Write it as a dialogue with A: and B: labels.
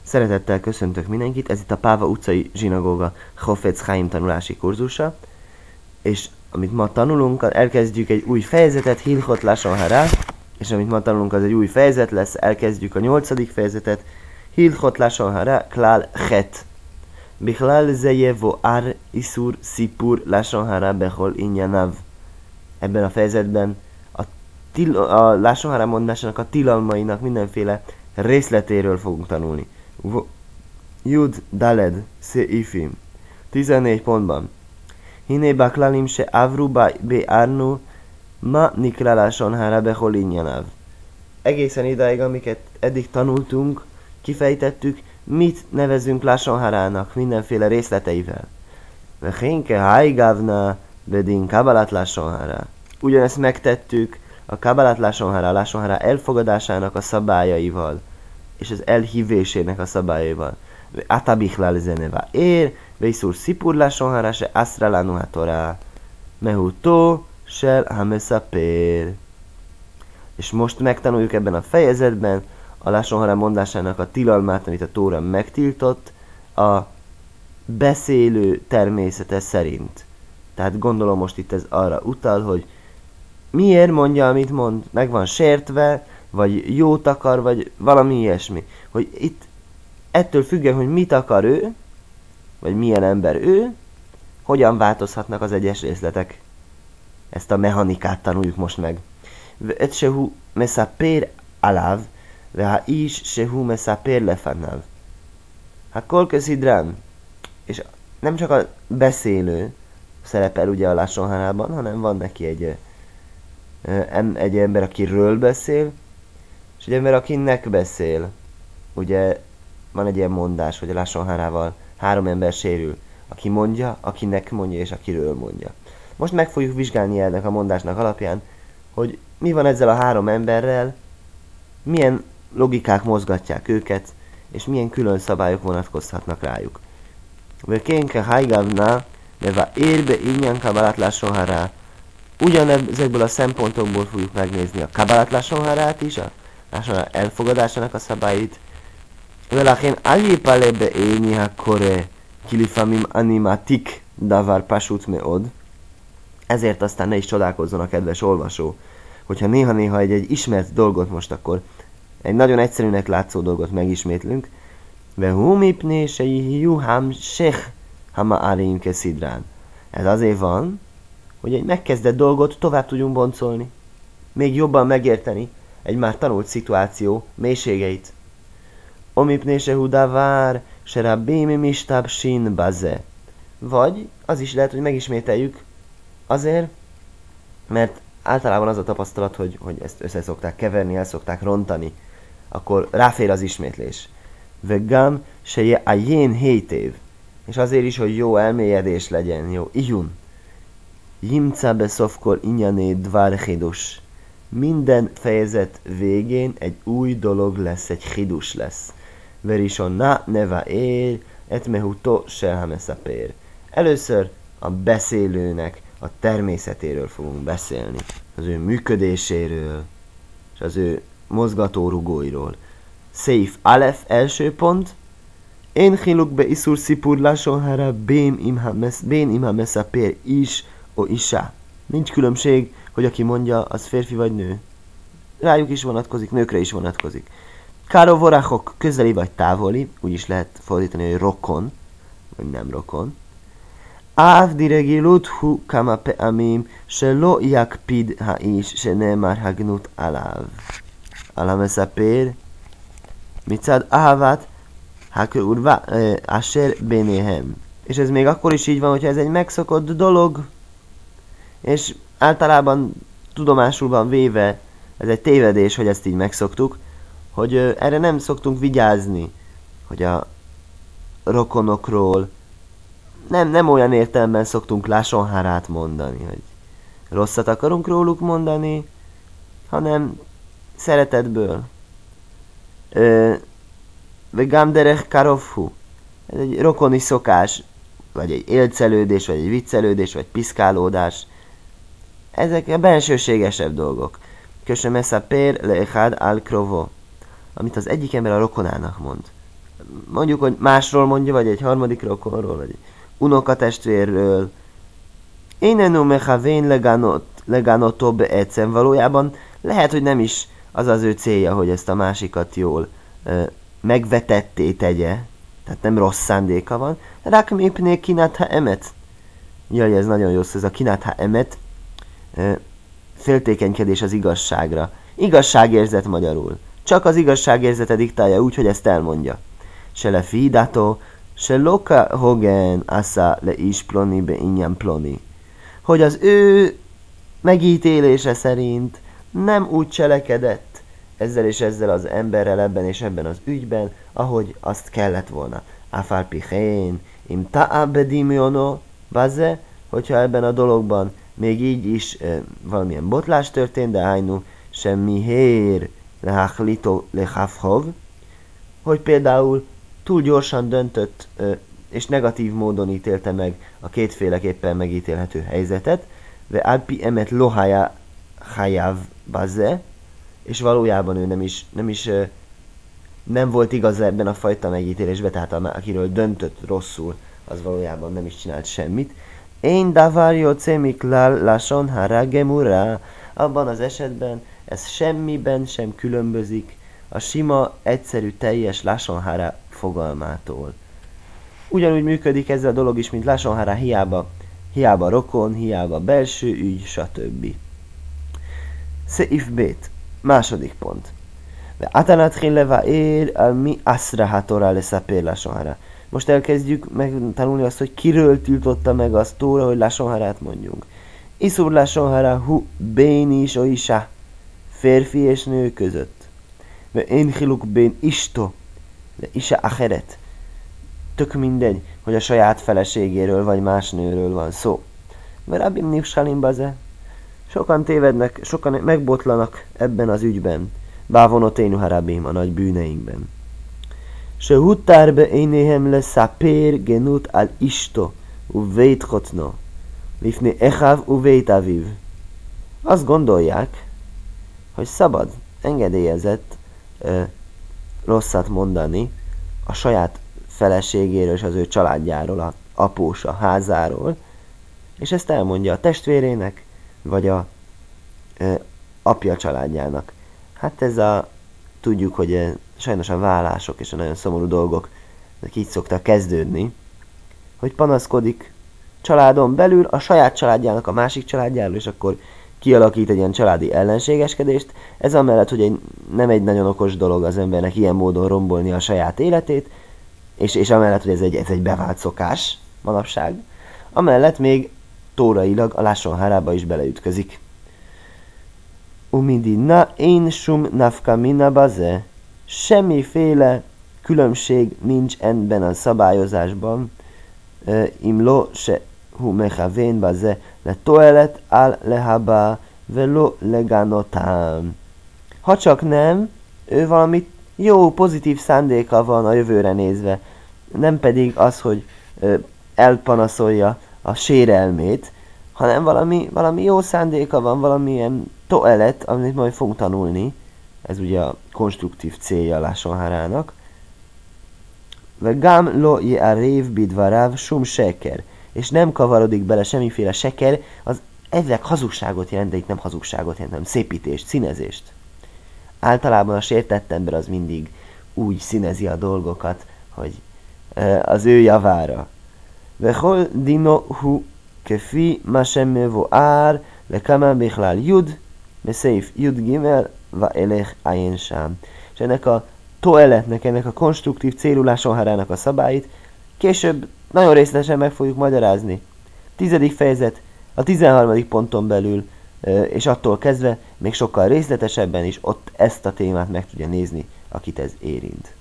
A: Szeretettel köszöntök mindenkit, ez itt a Páva utcai zsinagóga Chofetz Chaim tanulási kurzusa, és amit ma tanulunk, elkezdjük egy új fejezetet, Hilchot Lashon Hara, és amit ma tanulunk, az egy új fejezet lesz, elkezdjük a 8. fejezetet, Hilchot Lashon Hara, Klal Chet. Bichlal ze jevo ar isur sipur Lashon Hara bechol injanav. Ebben a fejezetben a Lashon Hara mondásának a tilalmainak mindenféle részletéről fogunk tanulni. Jud Daled Seifim 14 pontban. Hiné baklalim se avru be arnu ma nikra Lashon Hara bechol injanav. Egészen idáig, amiket eddig tanultunk, kifejtettük, mit nevezünk Lashon Harának mindenféle részleteivel. Vechénke haigávna bedin kabalat Lashon Hara. Ugyanezt megtettük a kabalat Lashon Hara, Lashon Hara elfogadásának a szabályaival, és az elhívésének a szabályaival. Atabichlal zeneva ér, veiszur szipur Lashon Hara se aszra lanu hatorá, mehutó sel hamesapér. És most megtanuljuk ebben a fejezetben a Lashon Hara mondásának a tilalmát, amit a Tóra megtiltott, a beszélő természete szerint. Tehát gondolom most itt ez arra utal, hogy miért mondja, amit mond, meg van sértve, vagy jót akar, vagy valami ilyesmi. Hogy itt ettől függően, hogy mit akar ő, vagy milyen ember ő, hogyan változhatnak az egyes részletek. Ezt a mechanikát tanuljuk most meg. Et sehu mesapér aláv, veha is sehu mesapér lefanav. Ha kolkezidrán, és nem csak a beszélő szerepel ugye a Lashon Harában, hanem van neki egy ember, akiről beszél, és egy ember, akinek beszél. Ugye van egy ilyen mondás, hogy a Lashon Harával 3 ember sérül. Aki mondja, akinek mondja, és akiről mondja. Most meg fogjuk vizsgálni ennek a mondásnak alapján, hogy mi van ezzel a 3 emberrel, milyen logikák mozgatják őket, és milyen külön szabályok vonatkozhatnak rájuk. Vekénke haigavna, neva érbe ingyen kabalat Lashon Hara. Ugyanezekből a szempontokból fogjuk megnézni a kabalat Lashon Harát is, a Lashon Hara elfogadásának a szabályait. Velachén aljépale be ényi hakore kilifamim animatik davar pasut meod. Ezért aztán ne is csodálkozzon a kedves olvasó, hogyha néha-néha egy ismert dolgot most akkor egy nagyon egyszerűnek látszó dolgot megismétlünk. Ve humipné se juham sech hama áréim keszidrán. Ez azért van, hogy egy megkezdett dolgot tovább tudjunk boncolni. Még jobban megérteni egy már tanult szituáció mélységeit. Omipné se hudavár se rabbimi mistab sin baze. Vagy az is lehet, hogy megismételjük azért, mert általában az a tapasztalat, hogy ezt össze szokták keverni, el szokták rontani, akkor ráfér az ismétlés. Vegam se je a jén hétév. És azért is, hogy jó elmélyedés legyen, jó ijun. Jimca beszofkor inyané dvar chidus. Minden fejezet végén egy új dolog lesz, egy chidus lesz. Verison na neva ér, et mehuto se hamesapér. Először a beszélőnek a természetéről fogunk beszélni. Az ő működéséről, és az ő mozgatórugóiról. Seif Alef első pont. Én chiluk be iszur szipur Lashon Hara bén imha mesapér is o isá. Nincs különbség, hogy aki mondja, az férfi vagy nő. Rájuk is vonatkozik, nőkre is vonatkozik. Károvorachok közeli vagy távoli, úgy is lehet fordítani, hogy rokon, vagy nem rokon. Áv diregilut hu kama peamim, se lo jakpid ha is, se nemar hagnut aláv. Alamesapér, micad ávat, hakő urva, asher benéhem. És ez még akkor is így van, hogyha ez egy megszokott dolog, és általában tudomásul van véve, ez egy tévedés, hogy ezt így megszoktuk, hogy erre nem szoktunk vigyázni, hogy a rokonokról nem olyan értelemben szoktunk Lashon Harát mondani, hogy rosszat akarunk róluk mondani, hanem szeretetből. Vegam derech karovhu. Ez egy rokoni szokás, vagy egy élcelődés, vagy egy viccelődés, vagy piszkálódás. Ezek a bensőségesebb dolgok. Kösöm eszapér leechad al krovo. Amit az egyik ember a rokonának mond. mondjuk, hogy másról mondja, vagy egy harmadik rokonról, vagy egy unokatestvérről. Énenú mechavén leganotó beecen, valójában lehet, hogy nem is az az ő célja, hogy ezt a másikat jól megvetetté tegye, tehát nem rossz szándéka van. Rák mépné kinátha emet. Jaj, ez nagyon jó, ez a kinátha emet, féltékenykedés az igazságra. Igazságérzet magyarul. Csak az igazságérzete diktálja úgy, hogy ezt elmondja. Se le fidato, se loka hogen assa le is ploni be ingyen ploni. Hogy az ő megítélése szerint nem úgy cselekedett ezzel és ezzel az emberrel ebben és ebben az ügyben, ahogy azt kellett volna. Afal pichén, im ta'a bedimiono, baze, hogyha ebben a dologban még így is valamilyen botlás történt, de ájnu semmi hér lehachlito lehafhov, hogy például túl gyorsan döntött és negatív módon ítélte meg a kétféleképpen megítélhető helyzetet, ve alpi emet lohaja hajav baze, és valójában ő nem volt igaz ebben a fajta megítélésben, tehát akiről döntött rosszul, az valójában nem is csinált semmit. Én davar jocé miklal lashon hara gemura. Abban az esetben ez semmiben sem különbözik a sima, egyszerű, teljes lashon hara fogalmától. Ugyanúgy működik ez a dolog is, mint lashon hara, hiába rokon, hiába belső ügy, stb. Seif bét. Második pont. Atanatrin levaér al mi asra hatora leszapér lashon hara. Most elkezdjük megtanulni azt, hogy kiről tiltotta meg azt Tóra, hogy lashon harát mondjunk. Iszur lashon hara hu bén is o isá, férfi és nő között. Ve én hiluk bén isto, de isá acheret. Tök mindegy, hogy a saját feleségéről vagy más nőről van szó. Mert abim nipsalim baze. Sokan tévednek, sokan megbotlanak ebben az ügyben. Bávonoténu harabim, a nagy bűneinkben. Se huttár be énéhem le szapér genut al isto, u vét hotno, lifni echav u vét aviv. Azt gondolják, hogy szabad, engedélyezett rosszat mondani a saját feleségéről és az ő családjáról, a apósa házáról, és ezt elmondja a testvérének, vagy a apja családjának. Hát tudjuk, hogy sajnos a vállások és a nagyon szomorú dolgok így szoktak kezdődni, hogy panaszkodik családon belül a saját családjának a másik családjáról, és akkor kialakít egy ilyen családi ellenségeskedést. Ez amellett, hogy nem egy nagyon okos dolog az embernek ilyen módon rombolni a saját életét, és amellett, hogy ez egy bevált szokás manapság, amellett még tórailag a lashon harába is beleütközik. Umidina én sum nafkamina baze. Semmiféle különbség nincs ebben a szabályozásban. Imlo se hu mechavén baze le toelet al lehaba velo leganotám. Ha csak nem, ő valami jó, pozitív szándéka van a jövőre nézve, nem pedig az, hogy elpanaszolja a sérelmét, hanem valami jó szándéka van, valamilyen toelet, amit majd fogunk tanulni. Ez ugye a konstruktív célja a lashon harának. Vegám lo je'arév bidvaráv sum seker. És nem kavarodik bele semmiféle seker, az ezek hazugságot jelent, de itt nem hazugságot jelent, hanem szépítést, színezést. Általában a sértett ember az mindig úgy színezi a dolgokat, hogy az ő javára. Vechol dino hu kefi ma sem mevoár lekama bichlal jud, meszeif jud gimel va elech ajen sám. És ennek a toeletnek, ennek a konstruktív célú lashon harának a szabályt később nagyon részletesen meg fogjuk magyarázni. 10. fejezet, a 13. ponton belül, és attól kezdve még sokkal részletesebben is ott ezt a témát meg tudja nézni, akit ez érint.